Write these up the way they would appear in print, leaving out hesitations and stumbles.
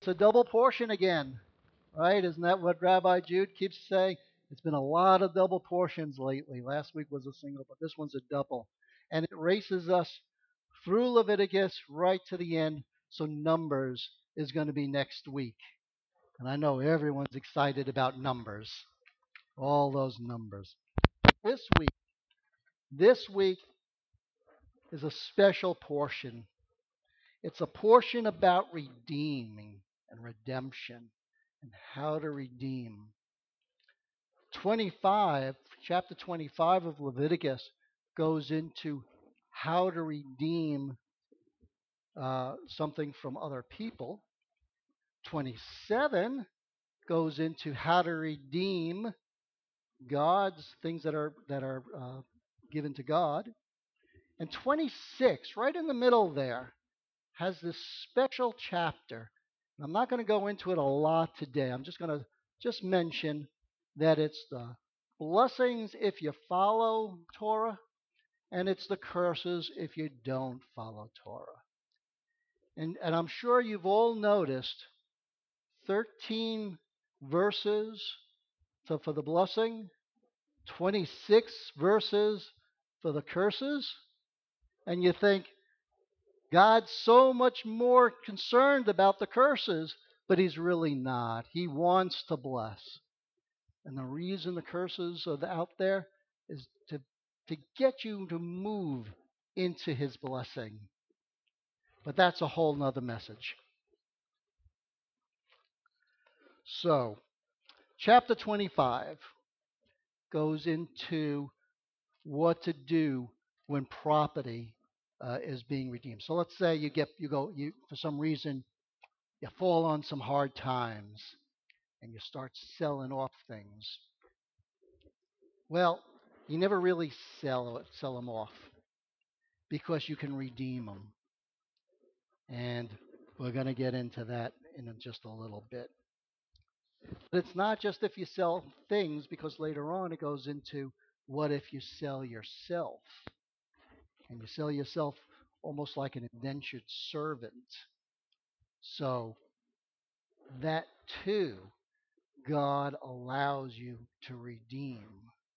It's a double portion again, right? Isn't that what Rabbi Jude keeps saying? It's been a lot of double portions lately. Last week was a single, but this one's a double. And it races us through Leviticus right to the end. So Numbers is going to be next week. And I know everyone's excited about Numbers, all those numbers. This this week is a special portion. It's a portion about redeeming and redemption and how to redeem. 25, chapter 25 of Leviticus goes into how to redeem something from other people. 27 goes into how to redeem God's things that are given to God. And 26, right in the middle there, has this special chapter. I'm not going to go into it a lot today. I'm just going to just mention that it's the blessings if you follow Torah, and it's the curses if you don't follow Torah. And I'm sure you've all noticed 13 verses for the blessing, 26 verses for the curses, and you think, God's so much more concerned about the curses, but He's really not. He wants to bless. And the reason the curses are out there is to get you to move into His blessing. But that's a whole nother message. So, chapter 25 goes into what to do when property is being redeemed. So let's say you for some reason you fall on some hard times and you start selling off things. Well, you never really sell them off because you can redeem them, and we're going to get into that in just a little bit. But it's not just if you sell things, because later on it goes into what if you sell yourself, and you sell yourself almost like an indentured servant. So that too, God allows you to redeem.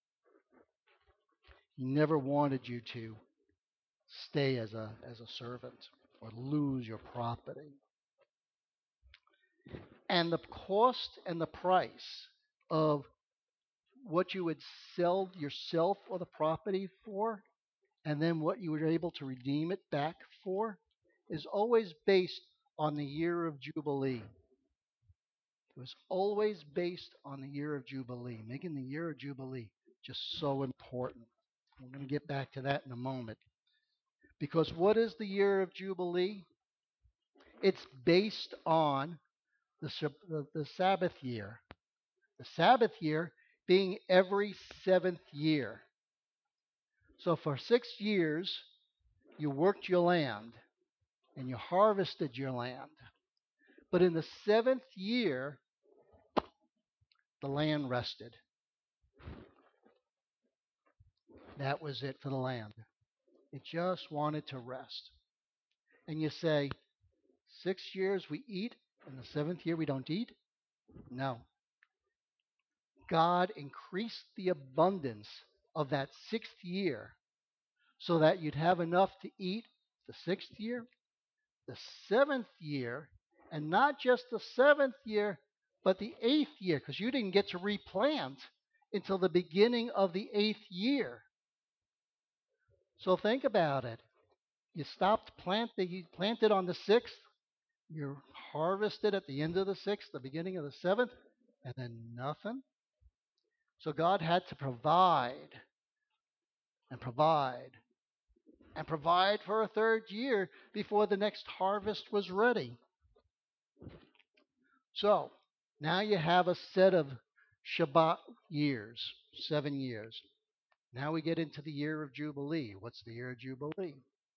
He never wanted you to stay as a servant or lose your property. And the cost and the price of what you would sell yourself or the property for, and then what you were able to redeem it back for, is always based on the year of Jubilee. It was always based on the year of Jubilee, making the year of Jubilee just so important. We're going to get back to that in a moment. Because what is the year of Jubilee? It's based on the Sabbath year. The Sabbath year being every seventh year. So for 6 years, you worked your land and you harvested your land. But in the seventh year, the land rested. That was it for the land. It just wanted to rest. And you say, 6 years we eat, and the seventh year we don't eat? No. God increased the abundance of that sixth year so that you'd have enough to eat the sixth year, the seventh year, and not just the seventh year, but the eighth year, because you didn't get to replant until the beginning of the eighth year. So think about it. You stopped planting, you planted on the sixth, you harvested at the end of the sixth, the beginning of the seventh, and then nothing. So God had to provide and provide and provide for a third year before the next harvest was ready. So now you have a set of Shabbat years, 7 years. Now we get into the year of Jubilee. What's the year of Jubilee?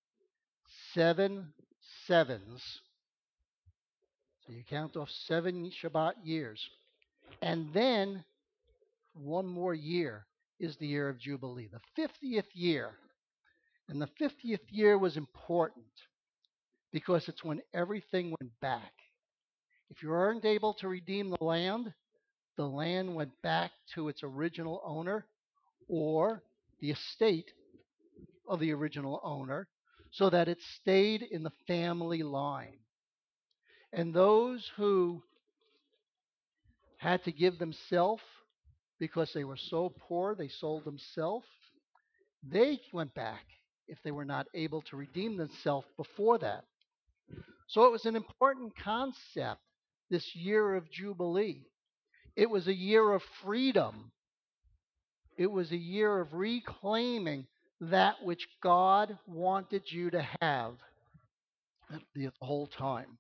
7 sevens. So you count off 7 Shabbat years. And then one more year is the year of Jubilee, the 50th year. And the 50th year was important because it's when everything went back. If you weren't able to redeem the land went back to its original owner or the estate of the original owner so that it stayed in the family line. And those who had to give themselves because they were so poor, they sold themselves, they went back if they were not able to redeem themselves before that. So it was an important concept, this year of Jubilee. It was a year of freedom. It was a year of reclaiming that which God wanted you to have the whole time.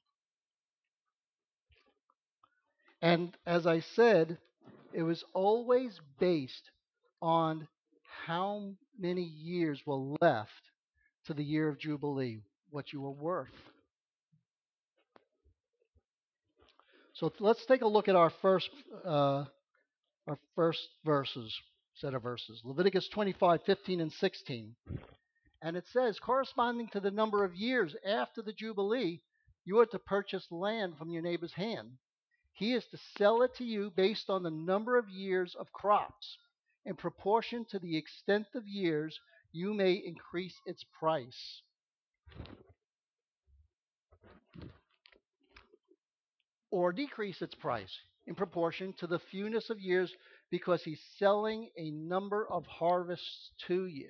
And as I said, it was always based on how many years were left to the year of Jubilee, what you were worth. So let's take a look at our first set of verses. Leviticus 25:15 and 16. And it says, corresponding to the number of years after the Jubilee, you are to purchase land from your neighbor's hand. He is to sell it to you based on the number of years of crops. In proportion to the extent of years, you may increase its price. Or decrease its price in proportion to the fewness of years because he's selling a number of harvests to you.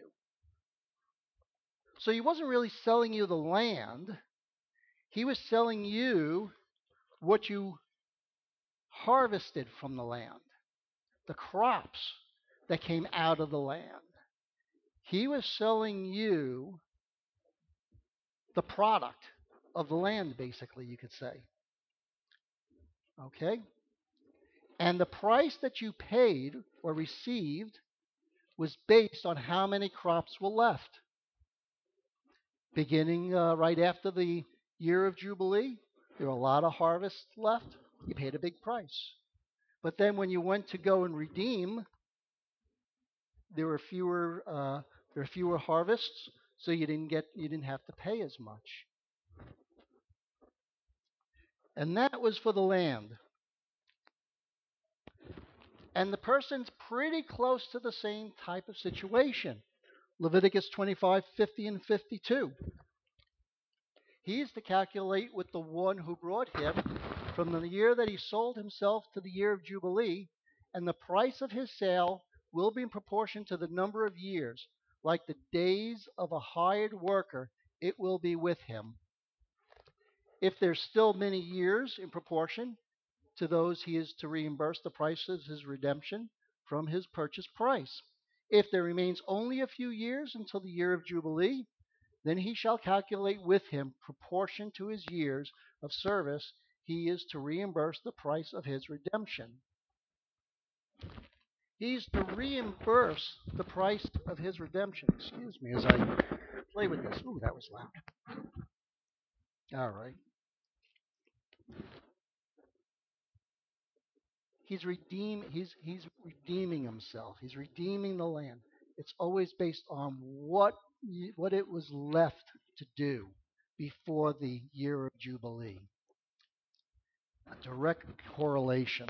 So he wasn't really selling you the land, he was selling you what you harvested from the land, the crops that came out of the land. He was selling you the product of the land, basically, you could say. Okay? And the price that you paid or received was based on how many crops were left. Beginning right after the year of Jubilee, there were a lot of harvests left. You paid a big price. But then when you went to go and redeem, there were fewer harvests, so you didn't have to pay as much. And that was for the land. And the person's pretty close to the same type of situation. Leviticus 25:50 and 52. He is to calculate with the one who brought him from the year that he sold himself to the year of Jubilee, and the price of his sale will be in proportion to the number of years. Like the days of a hired worker, it will be with him. If there's still many years in proportion to those, he is to reimburse the price of his redemption from his purchase price. If there remains only a few years until the year of Jubilee, then he shall calculate with him proportion to his years of service. He is to reimburse the price of his redemption. He's to reimburse the price of his redemption. Excuse me as I play with this. Ooh, that was loud. All right. He's redeeming himself. He's redeeming the land. It's always based on what it was left to do before the year of Jubilee. A direct correlation.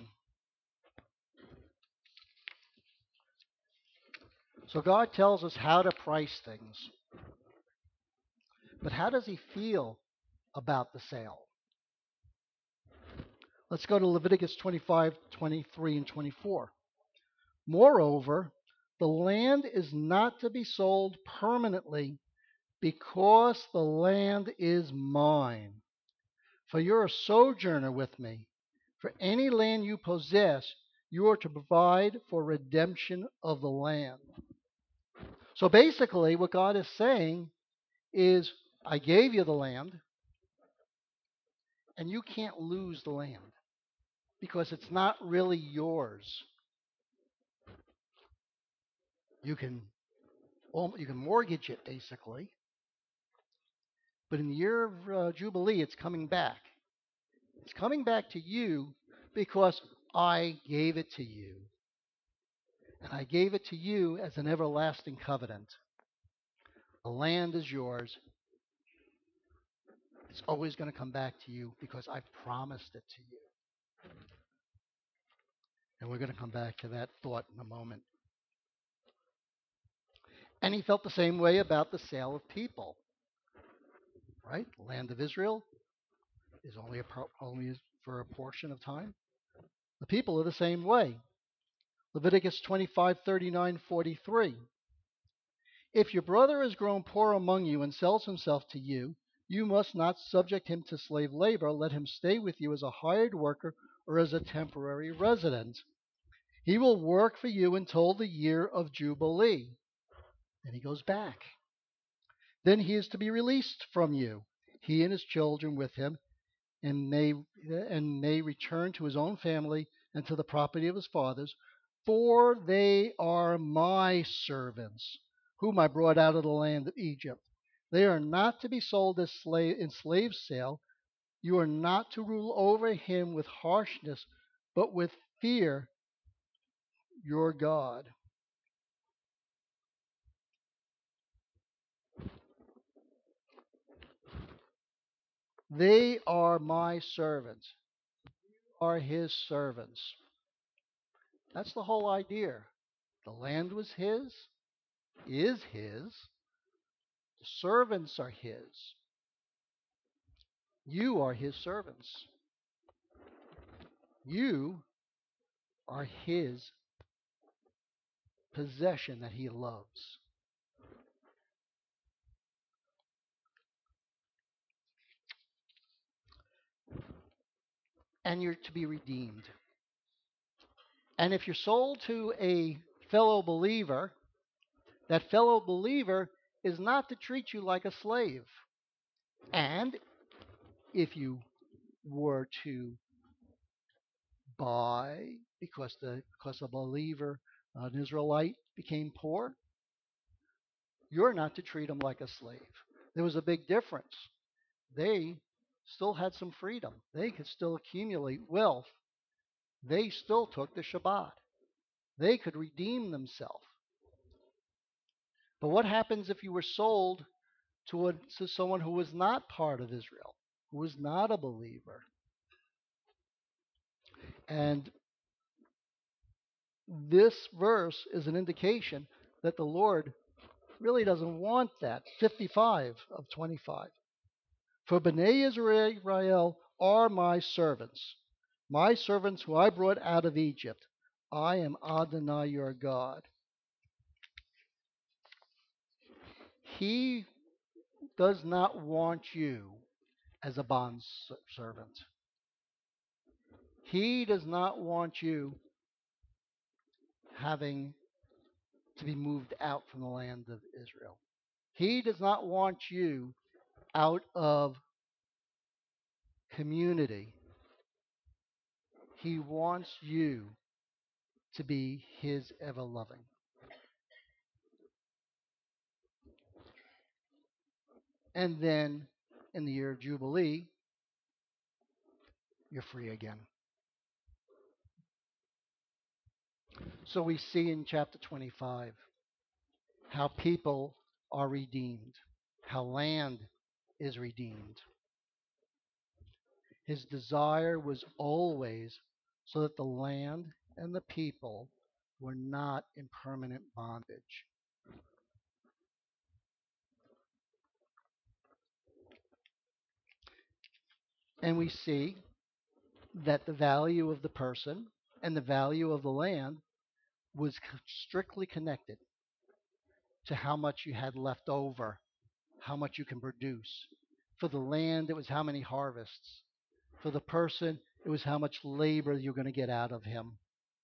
So God tells us how to price things. But how does he feel about the sale? Let's go to Leviticus 25:23 and 24. Moreover, the land is not to be sold permanently because the land is mine. For you're a sojourner with me. For any land you possess, you are to provide for redemption of the land. So basically, what God is saying is, I gave you the land, and you can't lose the land because it's not really yours. You can mortgage it basically, but in the year of Jubilee, it's coming back. It's coming back to you because I gave it to you. And I gave it to you as an everlasting covenant. The land is yours, It's always going to come back to you because I promised it to you. And we're going to come back to that thought in a moment. And he felt the same way about the sale of people, right? The land of Israel is only for a portion of time. The people are the same way. Leviticus 25:39-43. If your brother has grown poor among you and sells himself to you, you must not subject him to slave labor. Let him stay with you as a hired worker or as a temporary resident. He will work for you until the year of Jubilee. Then he goes back. Then he is to be released from you, he and his children with him, and may return to his own family and to the property of his fathers, for they are my servants, whom I brought out of the land of Egypt. They are not to be sold as in slave sale. You are not to rule over him with harshness, but with fear your God. They are my servants, are his servants. That's the whole idea. The land was his, is his, the servants are his. You are his servants. You are his possession that he loves. And you're to be redeemed. And if you're sold to a fellow believer, that fellow believer is not to treat you like a slave. And if you were to buy because a believer, an Israelite, became poor, you're not to treat him like a slave. There was a big difference. They still had some freedom. They could still accumulate wealth. They still took the Shabbat. They could redeem themselves. But what happens if you were sold to someone who was not part of Israel, who was not a believer? And this verse is an indication that the Lord really doesn't want that. 55 of 25. For Bnei Israel are my servants who I brought out of Egypt. I am Adonai your God. He does not want you as a bond servant. He does not want you having to be moved out from the land of Israel. He does not want you out of community. He wants you to be his ever loving. And then in the year of Jubilee, you're free again. So we see in chapter 25 how people are redeemed, how land is redeemed. His desire was always so that the land and the people were not in permanent bondage. And we see that the value of the person and the value of the land was strictly connected to how much you had left over, how much you can produce. For the land, it was how many harvests. For the person, it was how much labor you're going to get out of him.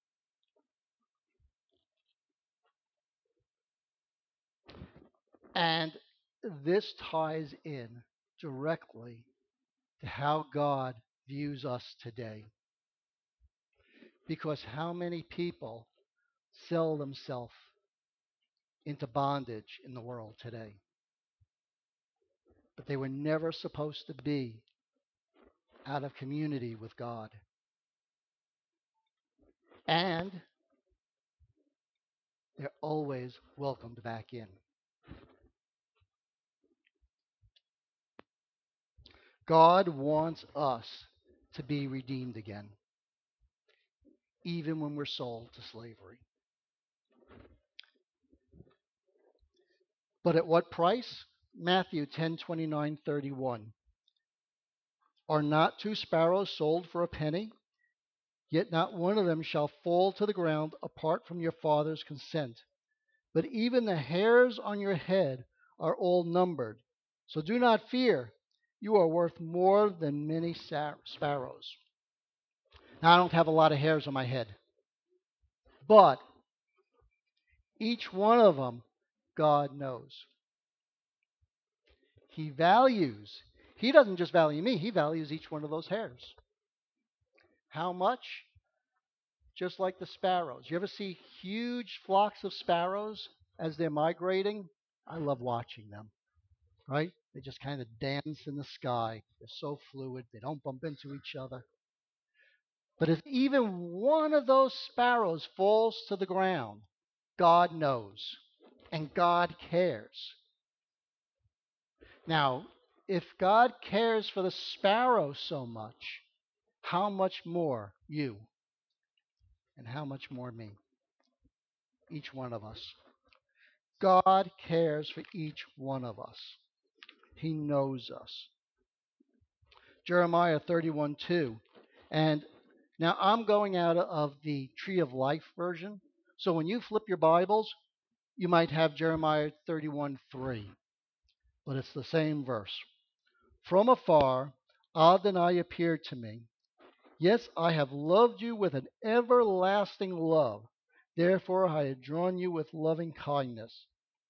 And this ties in directly to how God views us today. Because how many people sell themselves into bondage in the world today? But they were never supposed to be out of community with God. And they're always welcomed back in. God wants us to be redeemed again, even when we're sold to slavery. But at what price? Matthew 10:29-31. Are not two sparrows sold for a penny? Yet not one of them shall fall to the ground apart from your Father's consent. But even the hairs on your head are all numbered. So do not fear. You are worth more than many sparrows. Now, I don't have a lot of hairs on my head, but each one of them, God knows. He values. He doesn't just value me, He values each one of those hairs. How much? Just like the sparrows. You ever see huge flocks of sparrows as they're migrating? I love watching them, right? They just kind of dance in the sky. They're so fluid, they don't bump into each other. But if even one of those sparrows falls to the ground, God knows and God cares. Now, if God cares for the sparrow so much, how much more you and how much more me? Each one of us. God cares for each one of us. He knows us. Jeremiah 31:2. And now I'm going out of the Tree of Life version. So when you flip your Bibles, you might have Jeremiah 31:3. But it's the same verse. From afar, Adonai appeared to me. Yes, I have loved you with an everlasting love. Therefore I have drawn you with loving kindness.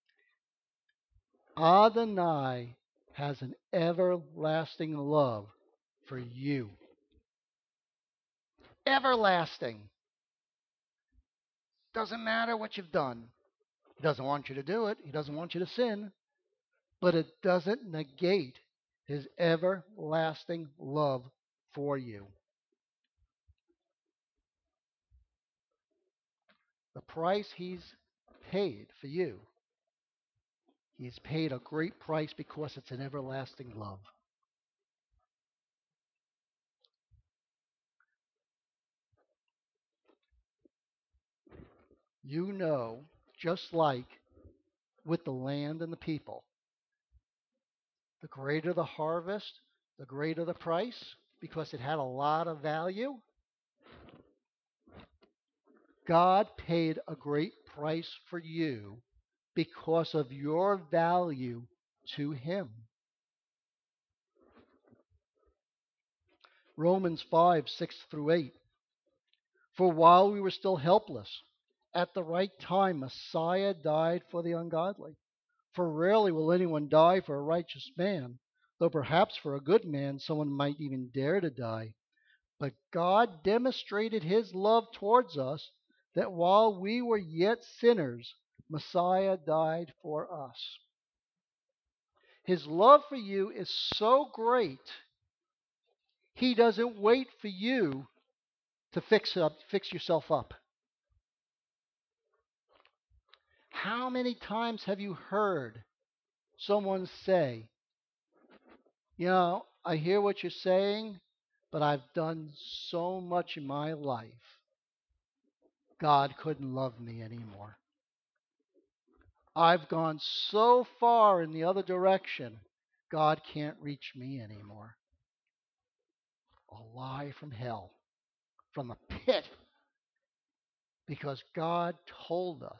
Adonai has an everlasting love for you. Everlasting. Doesn't matter what you've done. He doesn't want you to do it. He doesn't want you to sin. But it doesn't negate His everlasting love for you. The price He's paid for you, He's paid a great price because it's an everlasting love. You know, just like with the land and the people, the greater the harvest, the greater the price, because it had a lot of value. God paid a great price for you because of your value to Him. Romans 5:6-8. For while we were still helpless, at the right time Messiah died for the ungodly. For rarely will anyone die for a righteous man, though perhaps for a good man someone might even dare to die. But God demonstrated His love towards us, that while we were yet sinners, Messiah died for us. His love for you is so great, He doesn't wait for you to fix yourself up. How many times have you heard someone say, I hear what you're saying, but I've done so much in my life, God couldn't love me anymore. I've gone so far in the other direction, God can't reach me anymore. A lie from hell, from the pit, because God told us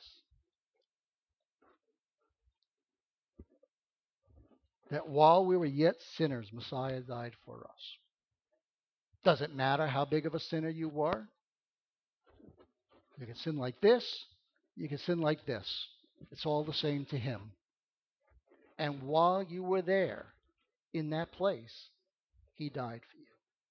that while we were yet sinners, Messiah died for us. Doesn't matter how big of a sinner you were. You can sin like this, you can sin like this. It's all the same to Him. And while you were there, in that place, He died for you.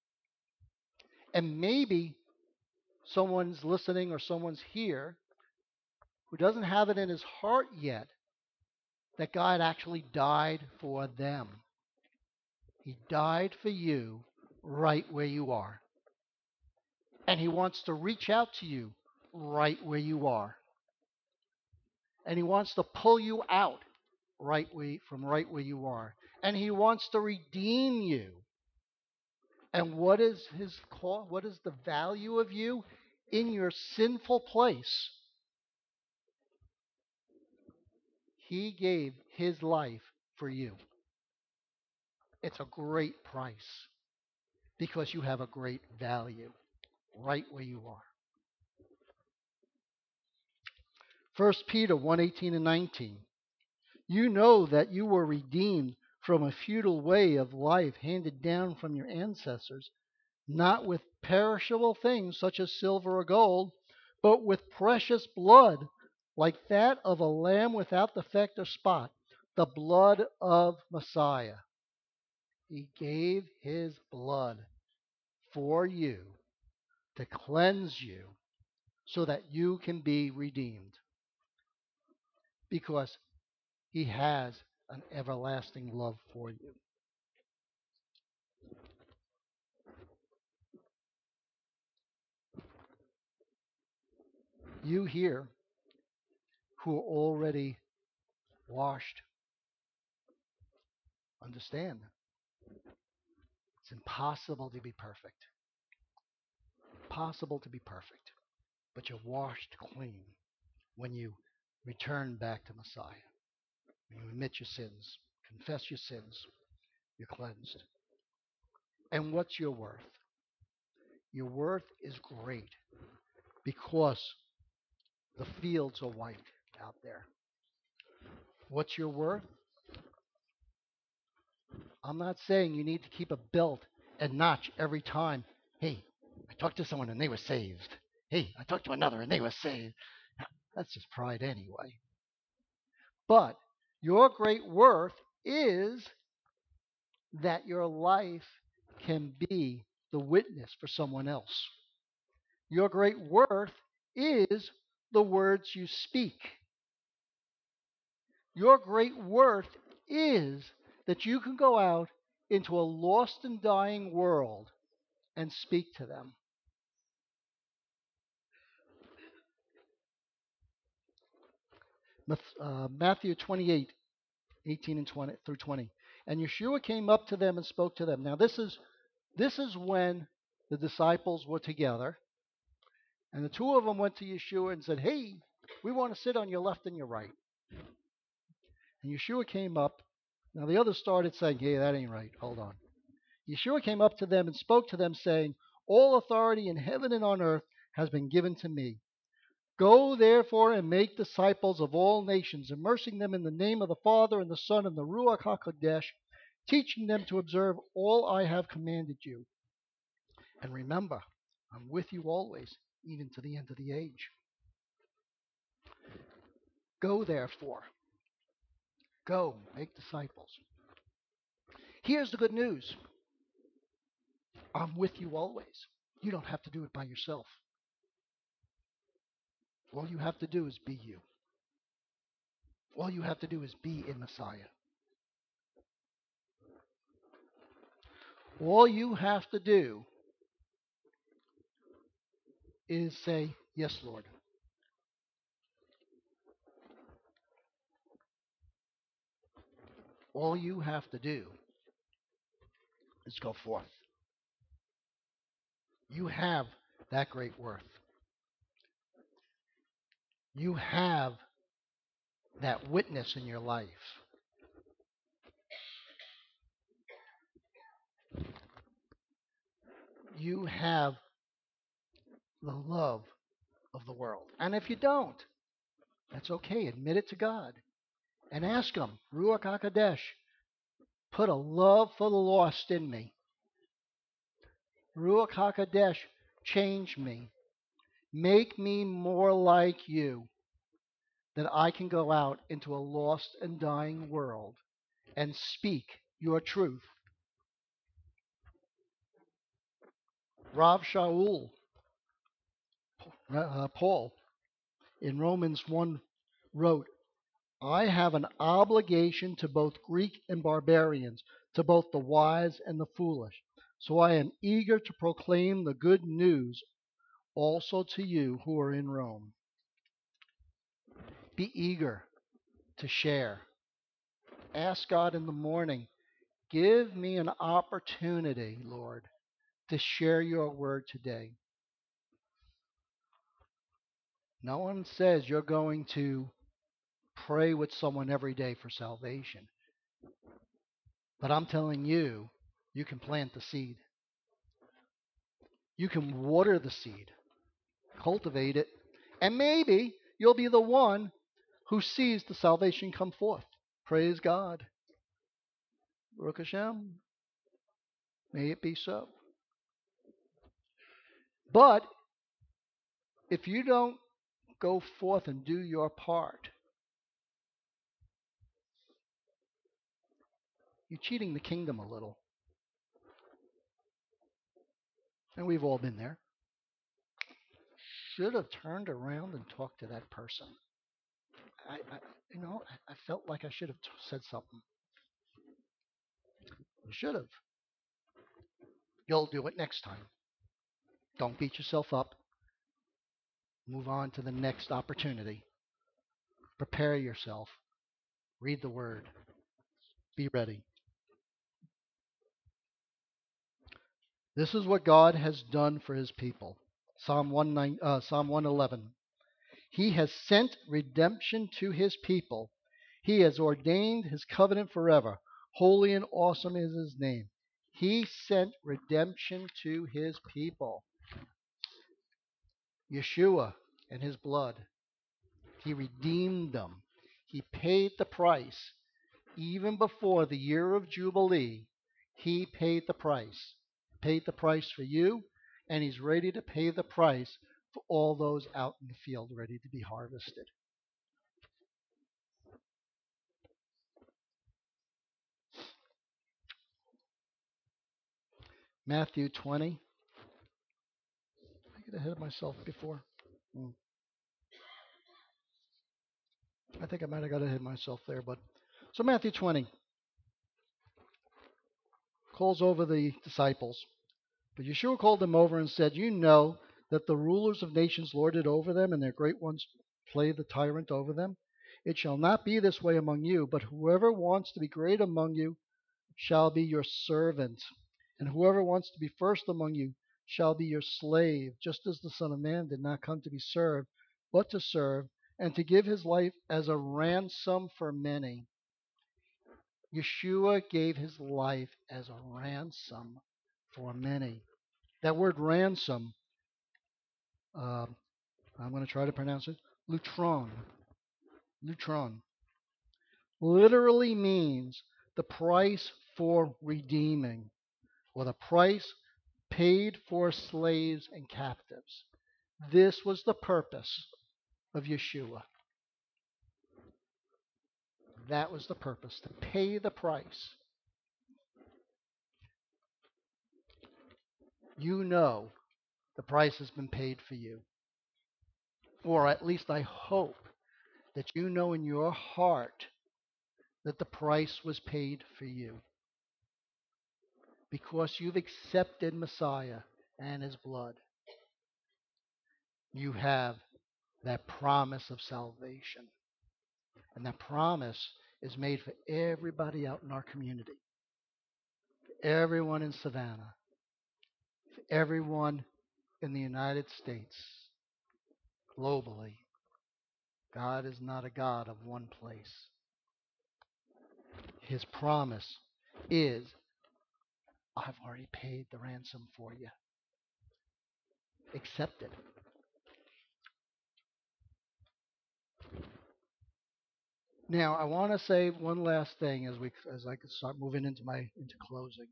And maybe someone's listening or someone's here who doesn't have it in his heart yet that God actually died for them. He died for you right where you are. And He wants to reach out to you right where you are. And He wants to pull you out from right where you are. And He wants to redeem you And what is his call? What is the value of you in your sinful place? He gave his life for you. It's a great price because you have a great value right where you are. First Peter 1:18 and 19. You know that you were redeemed from a futile way of life handed down from your ancestors, not with perishable things such as silver or gold, but with precious blood, like that of a lamb without defect or spot, the blood of Messiah. He gave his blood for you to cleanse you so that you can be redeemed because he has an everlasting love for you. You here who are already washed, understand it's impossible to be perfect. Possible to be perfect, but you're washed clean when you return back to Messiah. When you admit your sins, confess your sins, you're cleansed. And what's your worth? Your worth is great because the fields are white out there. What's your worth? I'm not saying you need to keep a belt and notch every time. Hey, I talked to someone and they were saved. Hey, I talked to another and they were saved. That's just pride anyway. But your great worth is that your life can be the witness for someone else. Your great worth is the words you speak. Your great worth is that you can go out into a lost and dying world and speak to them. Matthew 28:18 and 20 through 20. And Yeshua came up to them and spoke to them. Now this is when the disciples were together, and the two of them went to Yeshua and said, "Hey, we want to sit on your left and your right." And Yeshua came up. Now the others started saying, "Hey, that ain't right. Hold on." Yeshua came up to them and spoke to them, saying, "All authority in heaven and on earth has been given to me. Go therefore and make disciples of all nations, immersing them in the name of the Father and the Son and the Ruach HaKodesh, teaching them to observe all I have commanded you. And remember, I'm with you always, even to the end of the age. Go therefore, go make disciples." Here's the good news. I'm with you always. You don't have to do it by yourself. All you have to do is be you. All you have to do is be in Messiah. All you have to do is say, "Yes, Lord." All you have to do is go forth. You have that great worth. You have that witness in your life. You have the love of the world. And if you don't, that's okay. Admit it to God and ask Him, Ruach HaKodesh, put a love for the lost in me. Ruach HaKodesh, change me. Make me more like you, that I can go out into a lost and dying world and speak your truth. Rav Shaul, Paul, in Romans 1 wrote, "I have an obligation to both Greek and barbarians, to both the wise and the foolish. So I am eager to proclaim the good news also to you who are in Rome." Be eager to share. Ask God in the morning, "Give me an opportunity, Lord, to share your word today. No one says you're going to pray with someone every day for salvation. But I'm telling you, you can plant the seed. You can water the seed, cultivate it, and maybe you'll be the one who sees the salvation come forth. Praise God. Baruch Hashem. May it be so. But if you don't go forth and do your part, you're cheating the kingdom a little. And we've all been there. Should have turned around and talked to that person. I felt like I should have said something. You should have. You'll do it next time. Don't beat yourself up. Move on to the next opportunity. Prepare yourself. Read the word. Be ready. This is what God has done for his people. Psalm 111. He has sent redemption to his people. He has ordained his covenant forever. Holy and awesome is his name. He sent redemption to his people. Yeshua and his blood. He redeemed them. He paid the price. Even before the year of Jubilee, he paid the price. Paid the price for you, and he's ready to pay the price for all those out in the field ready to be harvested. Matthew 20. I get ahead of myself before. I think I might have got ahead of myself there, but so Matthew 20 calls over the disciples. But Yeshua called them over and said, "You know that the rulers of nations lord it over them, and their great ones play the tyrant over them. It shall not be this way among you, but whoever wants to be great among you shall be your servant, and whoever wants to be first among you shall be your slave, just as the Son of Man did not come to be served, but to serve, and to give his life as a ransom for many." Yeshua gave his life as a ransom for many. That word ransom, uh, I'm going to try to pronounce it, lutron. Lutron literally means the price for redeeming, or the price paid for slaves and captives. This was the purpose of Yeshua. That was the purpose, to pay the price. You know the price has been paid for you. Or at least I hope that you know in your heart that the price was paid for you. Because you've accepted Messiah and his blood. You have that promise of salvation. And that promise is made for everybody out in our community, for everyone in Savannah, for everyone in the United States, globally. God is not a God of one place. His promise is, I've already paid the ransom for you. Accept it. Now, I want to say one last thing as I start moving into closing.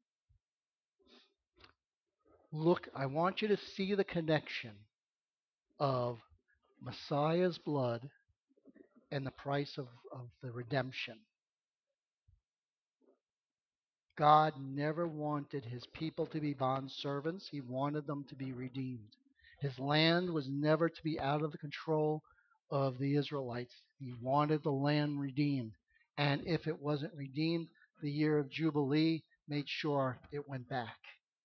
Look, I want you to see the connection of Messiah's blood and the price of the redemption. God never wanted his people to be bond servants. He wanted them to be redeemed. His land was never to be out of the control of the Israelites. He wanted the land redeemed. And if it wasn't redeemed, the year of Jubilee made sure it went back.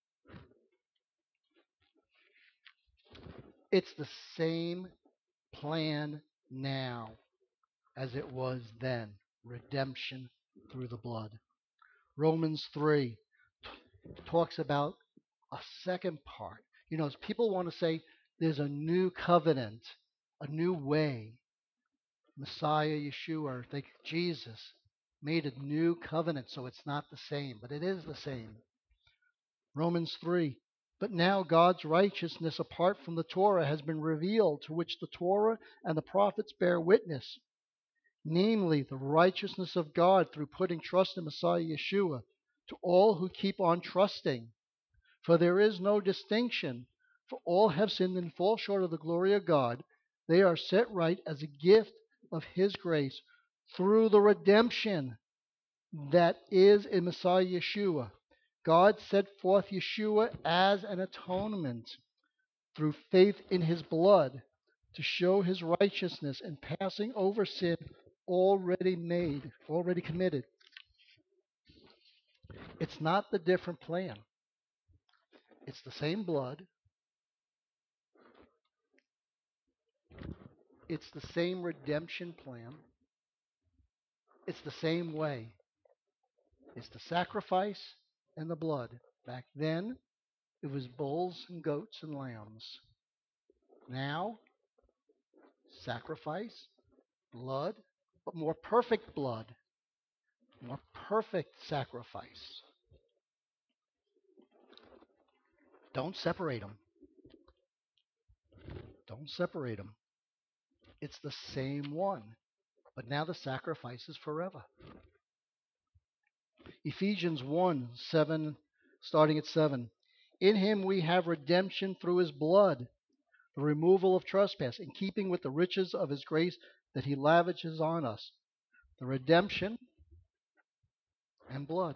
It's the same plan now as it was then. Redemption through the blood. Romans 3 talks about a second part. As people want to say there's a new covenant, a new way. Messiah, Yeshua, they, Jesus made a new covenant, so it's not the same, but it is the same. Romans 3. But now God's righteousness apart from the Torah has been revealed, to which the Torah and the prophets bear witness, namely the righteousness of God through putting trust in Messiah Yeshua, to all who keep on trusting. For there is no distinction, for all have sinned and fall short of the glory of God. They are set right as a gift of His grace through the redemption that is in Messiah Yeshua. God set forth Yeshua as an atonement through faith in His blood to show His righteousness in passing over sin already committed. It's not the different plan. It's the same blood. It's the same redemption plan. It's the same way. It's the sacrifice and the blood. Back then, it was bulls and goats and lambs. Now, sacrifice, blood, but more perfect blood, more perfect sacrifice. Don't separate them. Don't separate them. It's the same one, but now the sacrifice is forever. Ephesians 1 7, starting at 7. In Him we have redemption through His blood, the removal of trespass, in keeping with the riches of His grace that He lavishes on us. The redemption and blood.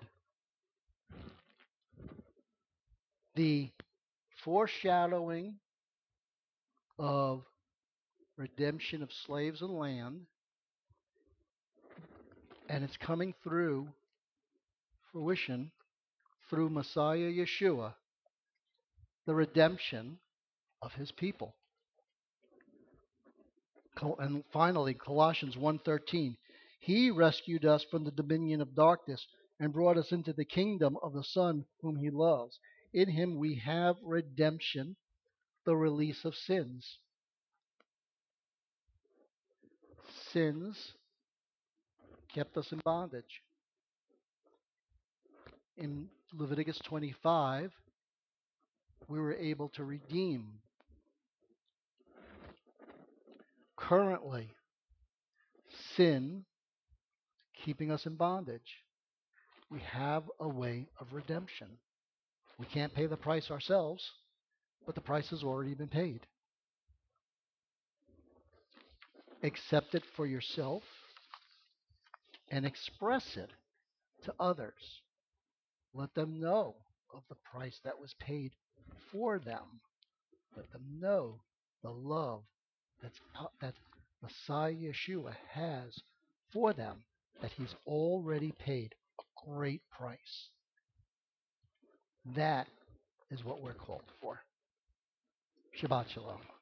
The foreshadowing of redemption of slaves and land, and it's coming through fruition through Messiah Yeshua, the redemption of His people. And finally, Colossians 1:13. He rescued us from the dominion of darkness and brought us into the kingdom of the Son whom He loves. In Him we have redemption, the release of sins. Sins kept us in bondage. In Leviticus 25, we were able to redeem. Currently, sin keeping us in bondage. We have a way of redemption. We can't pay the price ourselves, but the price has already been paid. Accept it for yourself and express it to others. Let them know of the price that was paid for them. Let them know the love that Messiah Yeshua has for them, that He's already paid a great price. That is what we're called for. Shabbat Shalom.